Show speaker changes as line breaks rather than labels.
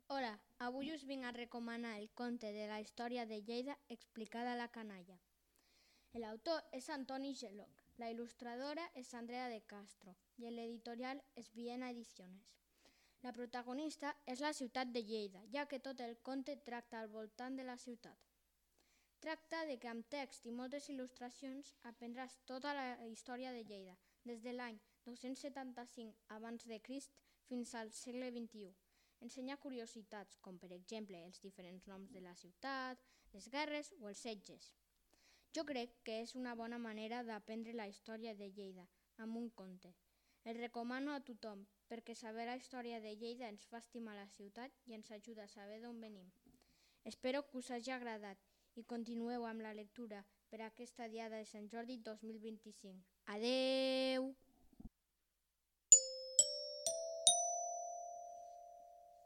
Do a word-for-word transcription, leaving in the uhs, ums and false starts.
Hola, avui us vinc a recomanar el conte de la història de Lleida explicada a la canalla. L'autor és Antoni Geloc, la il·lustradora és Andrea de Castro i l'editorial és Viena Ediciones. La protagonista és la ciutat de Lleida, ja que tot el conte tracta al voltant de la ciutat. Tracta de que amb text i moltes il·lustracions aprendràs tota la història de Lleida, des de l'any dos-cents setanta-cinc abans de Crist fins al segle vint-i-u. Ensenya curiositats, com per exemple els diferents noms de la ciutat, les guerres o els setges. Jo crec que és una bona manera d'aprendre la història de Lleida amb un conte. El recomano a tothom perquè saber la història de Lleida ens fa estimar la ciutat i ens ajuda a saber d'on venim. Espero que us hagi agradat i continueu amb la lectura per aquesta diada de Sant Jordi dos mil vint-i-cinc. Adeu!